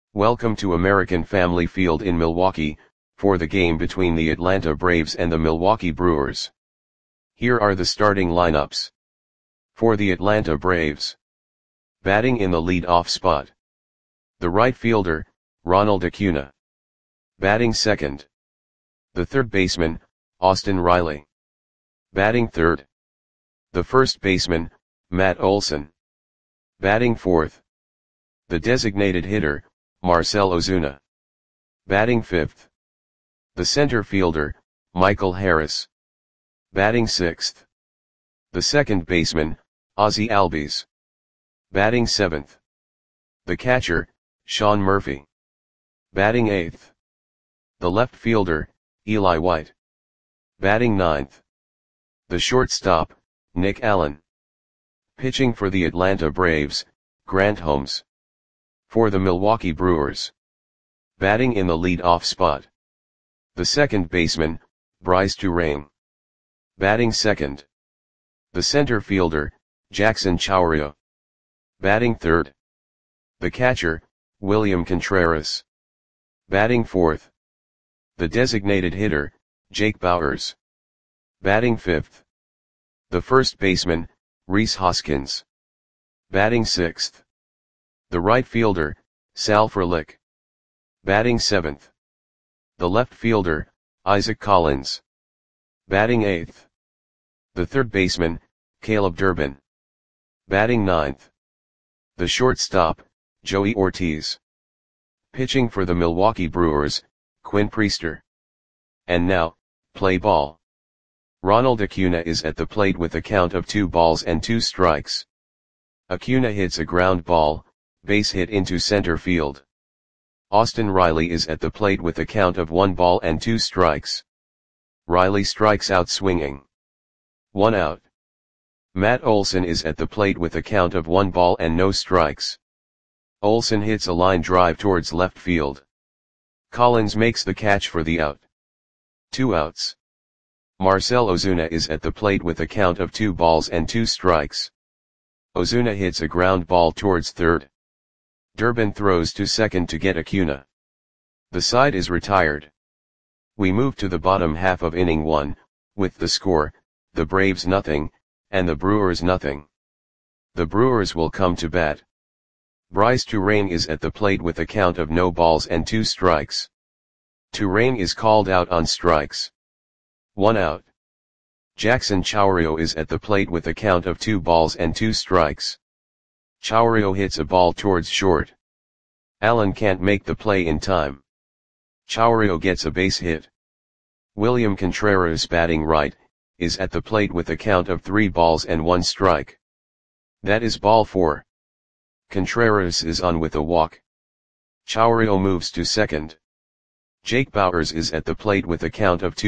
Welcome to American Family Field in Milwaukee, for the game between the Atlanta Braves and the Milwaukee Brewers. Here are the starting lineups. For the Atlanta Braves. Batting in the lead-off spot. The right fielder, Ronald Acuna. Batting second. The third baseman, Austin Riley. Batting third. The first baseman, Matt Olson. Batting fourth. The designated hitter, Marcell Ozuna. Batting fifth. The center fielder, Michael Harris. Batting sixth. The second baseman, Ozzie Albies. Batting seventh. The catcher, Sean Murphy. Batting eighth. The left fielder, Eli White. Batting ninth. The shortstop, Nick Allen. Pitching for the Atlanta Braves, Grant Holmes. For the Milwaukee Brewers. Batting in the lead-off spot. The second baseman, Brice Turang. Batting second. The center fielder, Jackson Chourio. Batting third. The catcher, William Contreras. Batting fourth. The designated hitter, Jake Bauers. Batting fifth. The first baseman, Rhys Hoskins. Batting sixth. The right fielder, Sal Frelick. Batting seventh. The left fielder, Isaac Collins. Batting eighth. The third baseman, Caleb Durbin. Batting ninth. The shortstop, Joey Ortiz. Pitching for the Milwaukee Brewers, Quinn Priester. And now, play ball. Ronald Acuna is at the plate with a count of 2-2. Acuna hits a ground ball, base hit into center field. Austin Riley is at the plate with a count of 1-2. Riley strikes out swinging. 1 out. Matt Olson is at the plate with a count of 1-0. Olson hits a line drive towards left field. Collins makes the catch for the out. 2 outs. Marcell Ozuna is at the plate with a count of 2-2. Ozuna hits a ground ball towards third. Durbin throws to second to get Acuna. The side is retired. We move to the bottom half of inning 1, with the score, the Braves 0, and the Brewers 0. The Brewers will come to bat. Brice Turang is at the plate with a count of 0-2. Turang is called out on strikes. 1 out. Jackson Chourio is at the plate with a count of 2-2. Chourio hits a ball towards short. Allen can't make the play in time. Chourio gets a base hit. William Contreras, batting right, is at the plate with a count of 3-1. That is ball 4. Contreras is on with a walk. Chourio moves to second. Jake Bauers is at the plate with a count of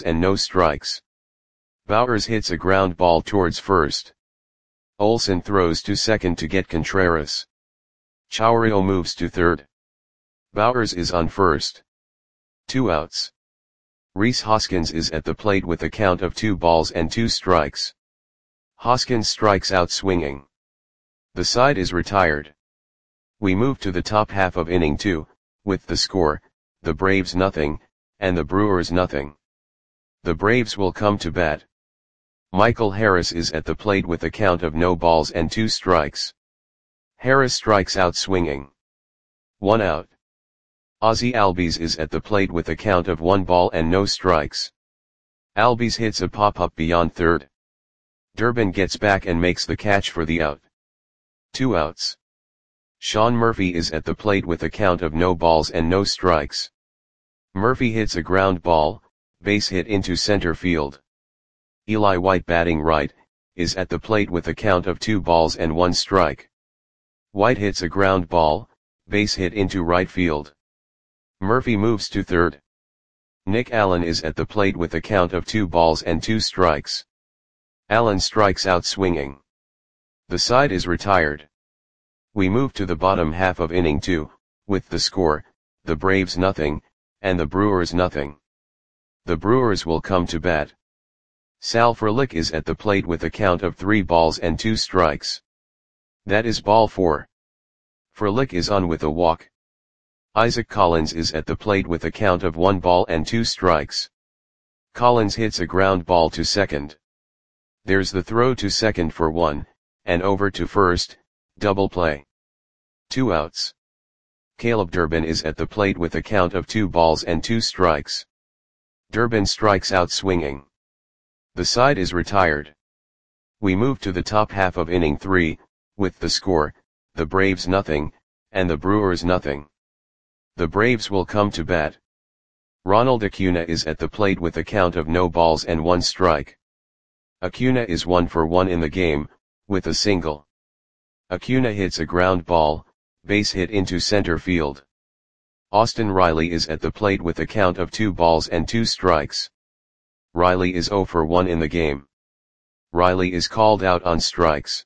2-0. Bauers hits a ground ball towards first. Olson throws to second to get Contreras. Chourio moves to third. Bauers is on first. 2 outs. Rhys Hoskins is at the plate with a count of 2-2. Hoskins strikes out swinging. The side is retired. We move to the top half of inning 2, with the score, the Braves 0, and the Brewers 0. The Braves will come to bat. Michael Harris is at the plate with a count of 0-2. Harris strikes out swinging. 1 out. Ozzie Albies is at the plate with a count of 1-0. Albies hits a pop-up beyond third. Durbin gets back and makes the catch for the out. 2 outs. Sean Murphy is at the plate with a count of 0-0. Murphy hits a ground ball, base hit into center field. Eli White, batting right, is at the plate with a count of 2-1. White hits a ground ball, base hit into right field. Murphy moves to third. Nick Allen is at the plate with a count of 2-2. Allen strikes out swinging. The side is retired. We move to the bottom half of inning 2, with the score, the Braves 0, and the Brewers 0. The Brewers will come to bat. Sal Frelick is at the plate with a count of 3-2. That is ball 4. Frelick is on with a walk. Isaac Collins is at the plate with a count of 1 ball and 2 strikes. Collins hits a ground ball to second. There's the throw to second for 1, and over to first, double play. 2 outs. Caleb Durbin is at the plate with a count of 2 balls and 2 strikes. Durbin strikes out swinging. The side is retired. We move to the top half of inning 3, with the score, the Braves nothing, and the Brewers nothing. The Braves will come to bat. Ronald Acuna is at the plate with a count of no balls and 1 strike. Acuna is 1 for 1 in the game, with a single. Acuna hits a ground ball, base hit into center field. Austin Riley is at the plate with a count of 2 balls and 2 strikes. Riley is 0 for 1 in the game. Riley is called out on strikes.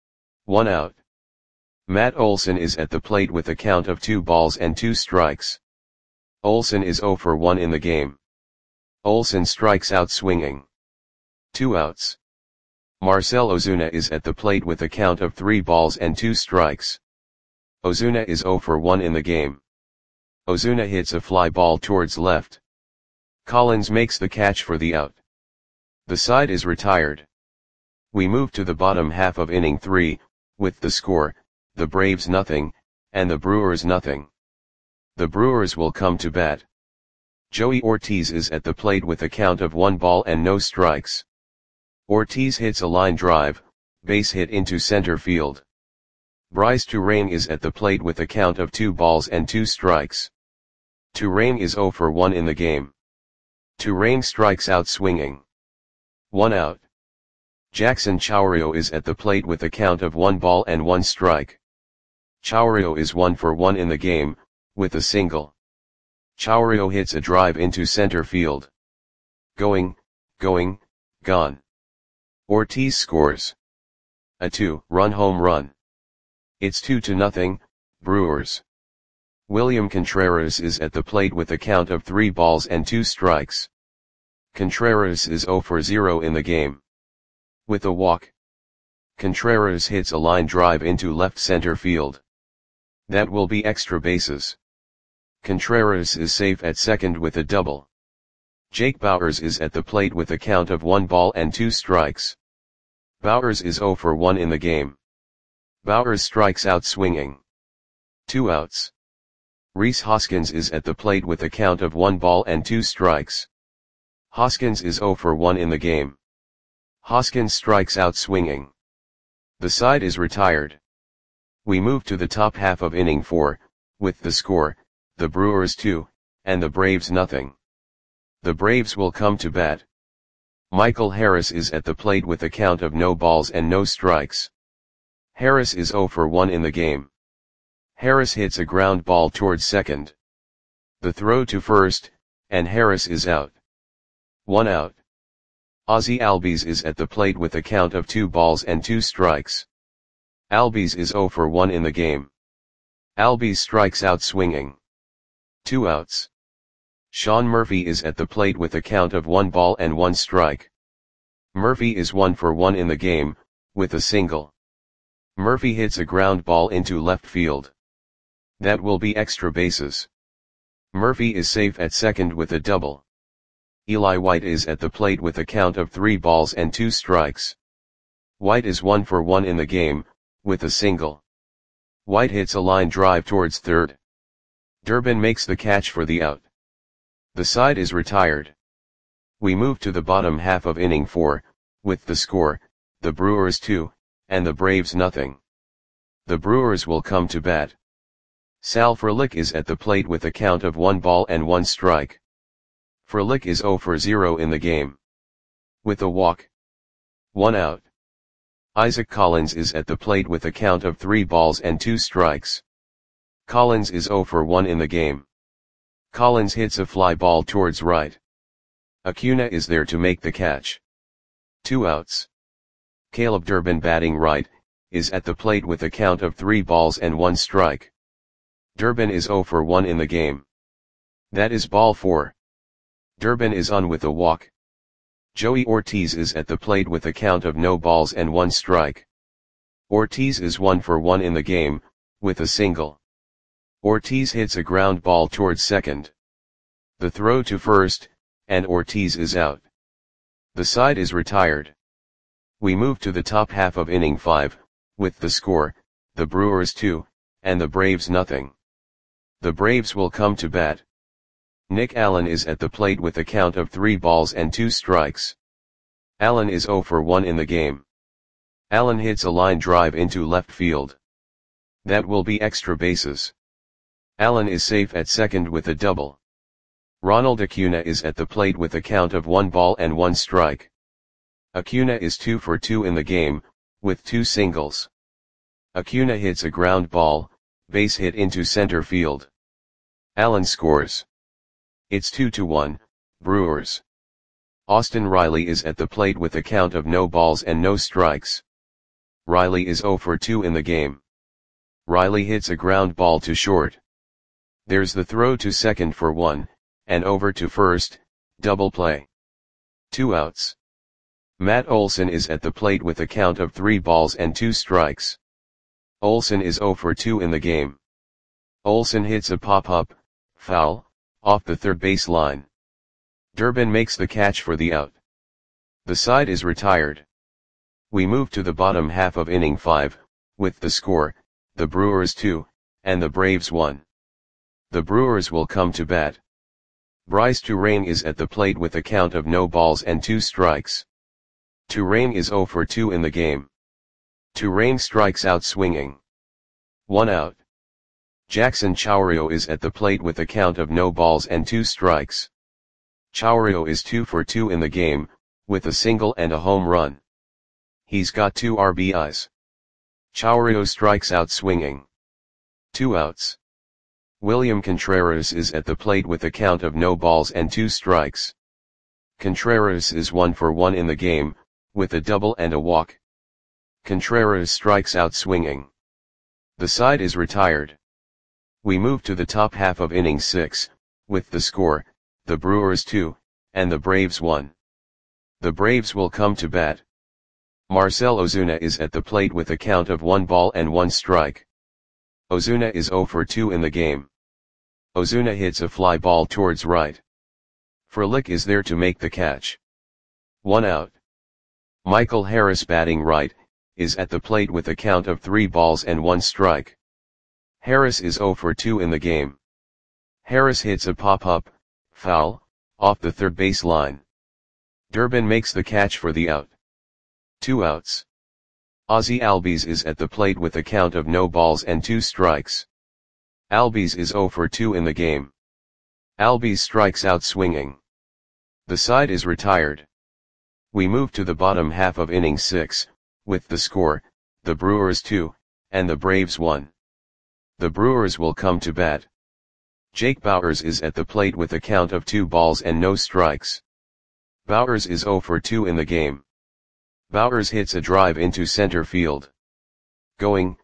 1 out. Matt Olson is at the plate with a count of 2 balls and 2 strikes. Olson is 0 for 1 in the game. Olson strikes out swinging. 2 outs. Marcell Ozuna is at the plate with a count of 3 balls and 2 strikes. Ozuna is 0 for 1 in the game. Ozuna hits a fly ball towards left. Collins makes the catch for the out. The side is retired. We move to the bottom half of inning 3, with the score, the Braves nothing, and the Brewers nothing. The Brewers will come to bat. Joey Ortiz is at the plate with a count of 1 ball and no strikes. Ortiz hits a line drive, base hit into center field. Bryce Turang is at the plate with a count of 2 balls and 2 strikes. Turang is 0 for 1 in the game. Turang strikes out swinging. 1 out. Jackson Chourio is at the plate with a count of 1 ball and 1 strike. Chourio is 1 for 1 in the game, with a single. Chourio hits a drive into center field. Going, gone. Ortiz scores a 2-run home run. It's 2-0, Brewers. William Contreras is at the plate with a count of 3 balls and 2 strikes. Contreras is 0 for 0 in the game. With a walk. Contreras hits a line drive into left center field. That will be extra bases. Contreras is safe at second with a double. Jake Bauers is at the plate with a count of 1 ball and 2 strikes. Bauers is 0 for 1 in the game. Bauers strikes out swinging. 2 outs. Rhys Hoskins is at the plate with a count of 1 ball and 2 strikes. Hoskins is 0 for 1 in the game. Hoskins strikes out swinging. The side is retired. We move to the top half of inning 4, with the score, the Brewers 2, and the Braves nothing. The Braves will come to bat. Michael Harris is at the plate with a count of no balls and no strikes. Harris is 0 for 1 in the game. Harris hits a ground ball towards second. The throw to first, and Harris is out. 1 out. Ozzie Albies is at the plate with a count of 2 balls and 2 strikes. Albies is 0 for 1 in the game. Albies strikes out swinging. 2 outs. Sean Murphy is at the plate with a count of 1 ball and 1 strike. Murphy is 1 for 1 in the game, with a single. Murphy hits a ground ball into left field. That will be extra bases. Murphy is safe at second with a double. Eli White is at the plate with a count of 3 balls and 2 strikes. White is 1 for 1 in the game, with a single. White hits a line drive towards third. Durbin makes the catch for the out. The side is retired. We move to the bottom half of inning 4, with the score, the Brewers 2, and the Braves nothing. The Brewers will come to bat. Sal Frelick is at the plate with a count of 1 ball and 1 strike. Frelick is 0 for 0 in the game. With a walk. 1 out. Isaac Collins is at the plate with a count of 3 balls and 2 strikes. Collins is 0 for 1 in the game. Collins hits a fly ball towards right. Acuna is there to make the catch. 2 outs. Caleb Durbin batting right, is at the plate with a count of 3 balls and 1 strike. Durbin is 0 for 1 in the game. That is ball 4. Durbin is on with a walk. Joey Ortiz is at the plate with a count of no balls and 1 strike. Ortiz is 1 for 1 in the game, with a single. Ortiz hits a ground ball towards second. The throw to first, and Ortiz is out. The side is retired. We move to the top half of inning 5, with the score, the Brewers 2, and the Braves nothing. The Braves will come to bat. Nick Allen is at the plate with a count of 3 balls and 2 strikes. Allen is 0 for 1 in the game. Allen hits a line drive into left field. That will be extra bases. Allen is safe at second with a double. Ronald Acuna is at the plate with a count of 1 ball and 1 strike. Acuna is 2 for 2 in the game, with 2 singles. Acuna hits a ground ball, base hit into center field. Allen scores. It's 2-1, Brewers. Austin Riley is at the plate with a count of no balls and no strikes. Riley is 0 for 2 in the game. Riley hits a ground ball to short. There's the throw to second for 1, and over to first, double play. 2 outs. Matt Olson is at the plate with a count of 3 balls and 2 strikes. Olson is 0 for 2 in the game. Olson hits a pop-up, foul, off the third base line. Durbin makes the catch for the out. The side is retired. We move to the bottom half of inning 5, with the score, the Brewers 2, and the Braves 1. The Brewers will come to bat. Bryce Turang is at the plate with a count of no balls and 2 strikes. Turang is 0 for 2 in the game. Turang strikes out swinging. 1 out. Jackson Chourio is at the plate with a count of no balls and 2 strikes. Chourio is 2 for 2 in the game, with a single and a home run. He's got 2 RBIs. Chourio strikes out swinging. 2 outs. William Contreras is at the plate with a count of no balls and 2 strikes. Contreras is 1 for 1 in the game, with a double and a walk. Contreras strikes out swinging. The side is retired. We move to the top half of inning 6, with the score, the Brewers 2, and the Braves 1. The Braves will come to bat. Marcell Ozuna is at the plate with a count of 1 ball and 1 strike. Ozuna is 0 for 2 in the game. Ozuna hits a fly ball towards right. Frelick is there to make the catch. 1 out. Michael Harris batting right, is at the plate with a count of 3 balls and 1 strike. Harris is 0 for 2 in the game. Harris hits a pop-up, foul, off the third base line. Durbin makes the catch for the out. 2 outs. Ozzie Albies is at the plate with a count of no balls and 2 strikes. Albies is 0 for 2 in the game. Albies strikes out swinging. The side is retired. We move to the bottom half of inning 6, with the score, the Brewers 2, and the Braves 1. The Brewers will come to bat. Jake Bauers is at the plate with a count of 2 balls and no strikes. Bauers is 0 for 2 in the game. Bauers hits a drive into center field. Going,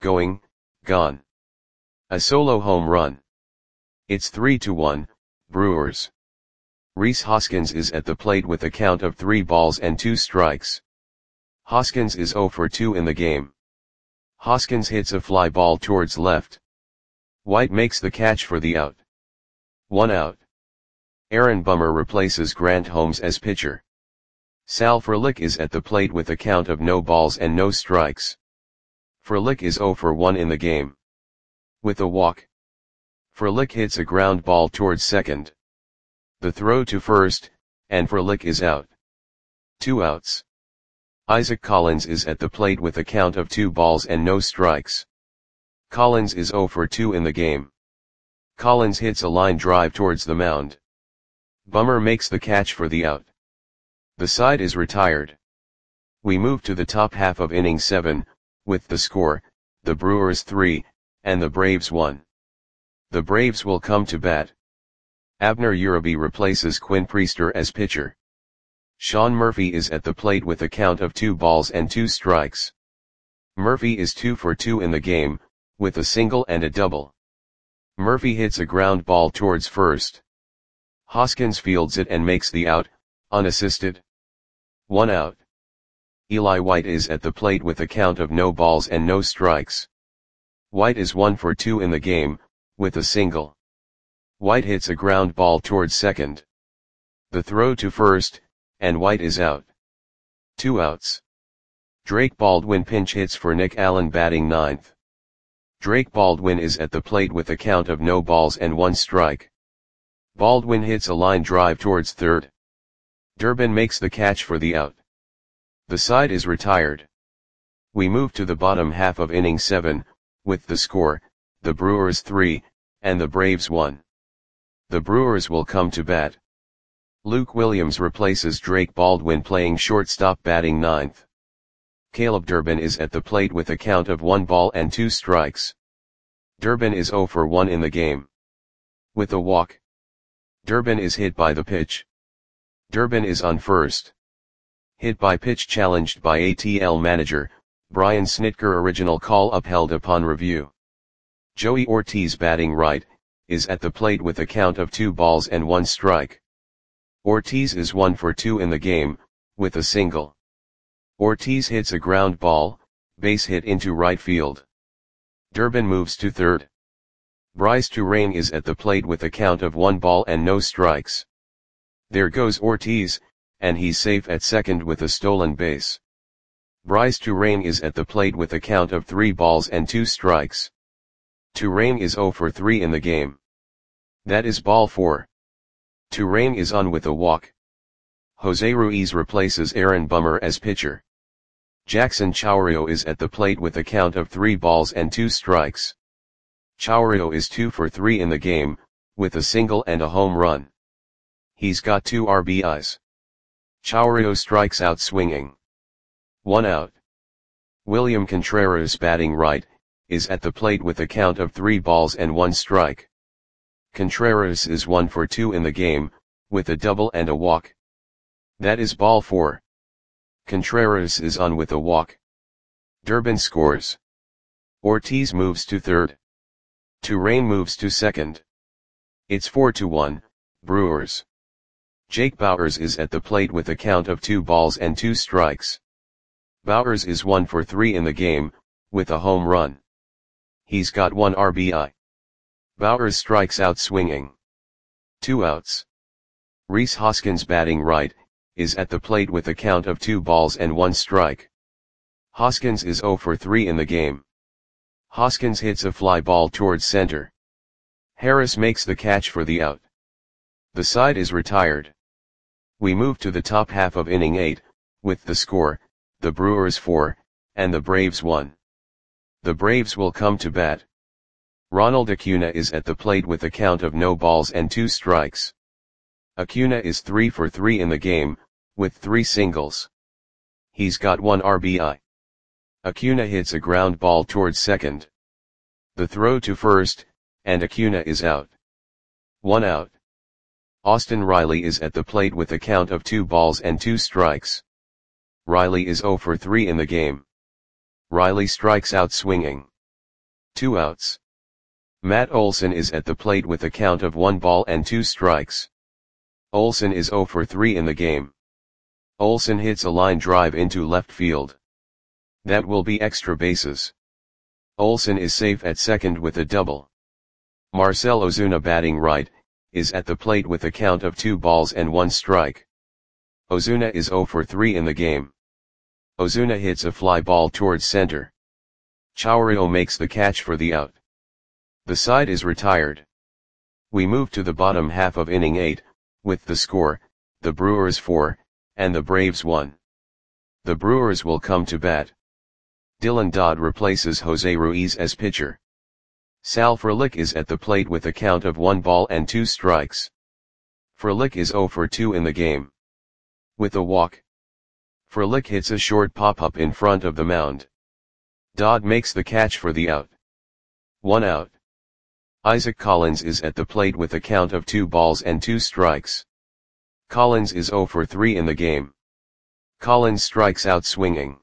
gone. A solo home run. It's 3-1, Brewers. Rhys Hoskins is at the plate with a count of 3 balls and 2 strikes. Hoskins is 0 for 2 in the game. Hoskins hits a fly ball towards left. White makes the catch for the out. 1 out. Aaron Bummer replaces Grant Holmes as pitcher. Sal Frelick is at the plate with a count of no balls and no strikes. Frelick is 0 for 1 in the game. With a walk. Frelick hits a ground ball towards second. The throw to first, and Frelick is out. 2 outs. Isaac Collins is at the plate with a count of 2 balls and no strikes. Collins is 0 for 2 in the game. Collins hits a line drive towards the mound. Bummer makes the catch for the out. The side is retired. We move to the top half of inning 7, with the score, the Brewers 3, and the Braves 1. The Braves will come to bat. Abner Uribe replaces Quinn Priester as pitcher. Sean Murphy is at the plate with a count of 2 balls and 2 strikes. Murphy is 2 for 2 in the game, with a single and a double. Murphy hits a ground ball towards first. Hoskins fields it and makes the out, unassisted. 1 out. Eli White is at the plate with a count of no balls and no strikes. White is 1 for 2 in the game, with a single. White hits a ground ball towards second. The throw to first, and White is out. 2 outs. Drake Baldwin pinch hits for Nick Allen batting ninth. Drake Baldwin is at the plate with a count of no balls and 1 strike. Baldwin hits a line drive towards third. Durbin makes the catch for the out. The side is retired. We move to the bottom half of inning 7, with the score, the Brewers 3, and the Braves 1. The Brewers will come to bat. Luke Williams replaces Drake Baldwin playing shortstop batting ninth. Caleb Durbin is at the plate with a count of 1 ball and 2 strikes. Durbin is 0 for 1 in the game. With a walk. Durbin is hit by the pitch. Durbin is on first. Hit by pitch challenged by ATL manager, Brian Snitker. Original call upheld upon review. Joey Ortiz batting right, is at the plate with a count of 2 balls and 1 strike. Ortiz is 1 for 2 in the game, with a single. Ortiz hits a ground ball, base hit into right field. Durbin moves to third. Bryce Turang is at the plate with a count of 1 ball and no strikes. There goes Ortiz, and he's safe at second with a stolen base. Bryce Turang is at the plate with a count of 3 balls and 2 strikes. Turang is 0 for 3 in the game. That is ball 4. Turang is on with a walk. Jose Ruiz replaces Aaron Bummer as pitcher. Jackson Chourio is at the plate with a count of 3 balls and 2 strikes. Chourio is 2 for 3 in the game, with a single and a home run. He's got 2 RBIs. Chourio strikes out swinging. 1 out. William Contreras batting right, is at the plate with a count of 3 balls and 1 strike. Contreras is 1 for 2 in the game, with a double and a walk. That is ball 4. Contreras is on with a walk. Durbin scores. Ortiz moves to third. Turang moves to second. It's 4-1, Brewers. Jake Bauers is at the plate with a count of 2 balls and 2 strikes. Bauers is 1 for 3 in the game, with a home run. He's got 1 RBI. Bauers strikes out swinging. 2 outs. Rhys Hoskins batting right, is at the plate with a count of 2 balls and 1 strike. Hoskins is 0 for 3 in the game. Hoskins hits a fly ball towards center. Harris makes the catch for the out. The side is retired. We move to the top half of inning 8, with the score, the Brewers 4, and the Braves 1. The Braves will come to bat. Ronald Acuna is at the plate with a count of no balls and 2 strikes. Acuna is 3 for 3 in the game, with 3 singles. He's got 1 RBI. Acuna hits a ground ball towards second. The throw to first, and Acuna is out. 1 out. Austin Riley is at the plate with a count of 2 balls and 2 strikes. Riley is 0 for 3 in the game. Riley strikes out swinging. 2 outs. Matt Olson is at the plate with a count of 1 ball and 2 strikes. Olson is 0 for 3 in the game. Olson hits a line drive into left field. That will be extra bases. Olson is safe at second with a double. Marcell Ozuna batting right, is at the plate with a count of 2 balls and 1 strike. Ozuna is 0 for 3 in the game. Ozuna hits a fly ball towards center. Chourio makes the catch for the out. The side is retired. We move to the bottom half of inning 8, with the score, the Brewers 4, and the Braves 1. The Brewers will come to bat. Dylan Dodd replaces Jose Ruiz as pitcher. Sal Frelick is at the plate with a count of 1 ball and 2 strikes. Frelick is 0 for 2 in the game. With a walk. Frelick hits a short pop-up in front of the mound. Dodd makes the catch for the out. 1 out. Isaac Collins is at the plate with a count of 2 balls and 2 strikes. Collins is 0 for 3 in the game. Collins strikes out swinging.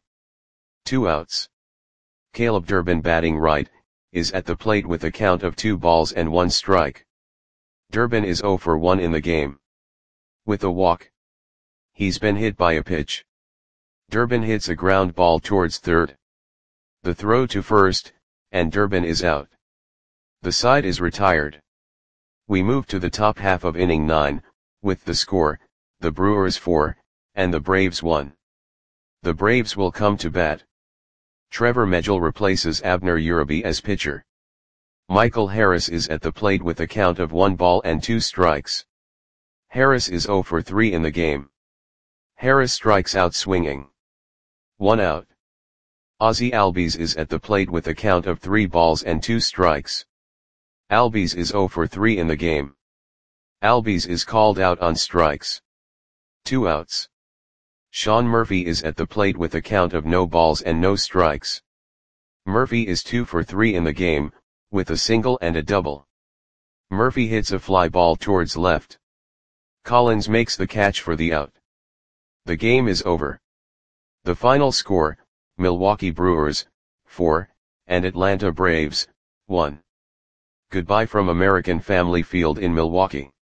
2 outs. Caleb Durbin batting right, is at the plate with a count of 2 balls and 1 strike. Durbin is 0 for 1 in the game. With a walk. He's been hit by a pitch. Durbin hits a ground ball towards third. The throw to first, and Durbin is out. The side is retired. We move to the top half of inning 9, with the score, the Brewers 4, and the Braves 1. The Braves will come to bat. Trevor Megill replaces Abner Uribe as pitcher. Michael Harris is at the plate with a count of 1 ball and 2 strikes. Harris is 0 for 3 in the game. Harris strikes out swinging. 1 out. Ozzie Albies is at the plate with a count of 3 balls and 2 strikes. Albies is 0 for 3 in the game. Albies is called out on strikes. 2 outs. Sean Murphy is at the plate with a count of no balls and no strikes. Murphy is 2 for 3 in the game, with a single and a double. Murphy hits a fly ball towards left. Collins makes the catch for the out. The game is over. The final score, Milwaukee Brewers, 4, and Atlanta Braves, 1. Goodbye from American Family Field in Milwaukee.